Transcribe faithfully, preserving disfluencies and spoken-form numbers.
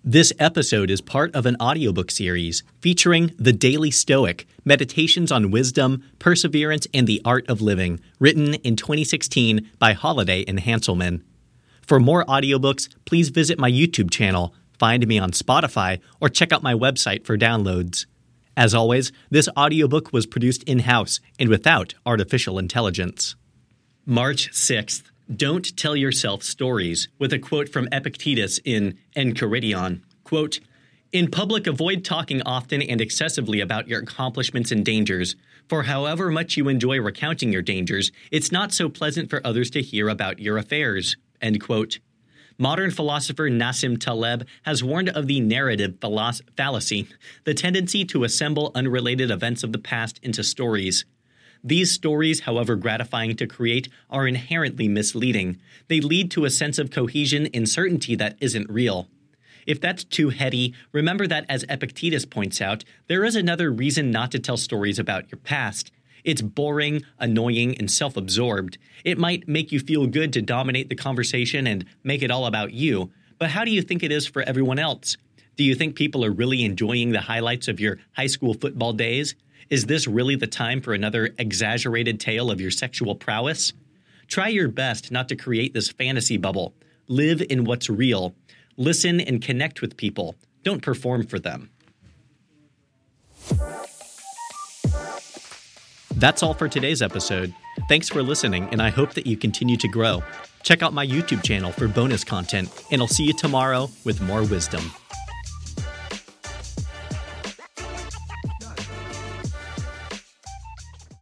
This episode is part of an audiobook series featuring The Daily Stoic, Meditations on Wisdom, Perseverance, and the Art of Living, written in twenty sixteen by Holiday and Hanselman. For more audiobooks, please visit my YouTube channel, find me on Spotify, or check out my website for downloads. As always, this audiobook was produced in-house and without artificial intelligence. March sixth. Don't tell yourself stories, with a quote from Epictetus in Enchiridion. Quote, "In public, avoid talking often and excessively about your accomplishments and dangers, for however much you enjoy recounting your dangers, it's not so pleasant for others to hear about your affairs." End quote. Modern philosopher Nassim Taleb has warned of the narrative fallacy, the tendency to assemble unrelated events of the past into stories. These stories, however gratifying to create, are inherently misleading. They lead to a sense of cohesion and certainty that isn't real. If that's too heady, remember that, as Epictetus points out, there is another reason not to tell stories about your past. It's boring, annoying, and self-absorbed. It might make you feel good to dominate the conversation and make it all about you, but how do you think it is for everyone else? Do you think people are really enjoying the highlights of your high school football days? Is this really the time for another exaggerated tale of your sexual prowess? Try your best not to create this fantasy bubble. Live in what's real. Listen and connect with people. Don't perform for them. That's all for today's episode. Thanks for listening, and I hope that you continue to grow. Check out my YouTube channel for bonus content, and I'll see you tomorrow with more wisdom.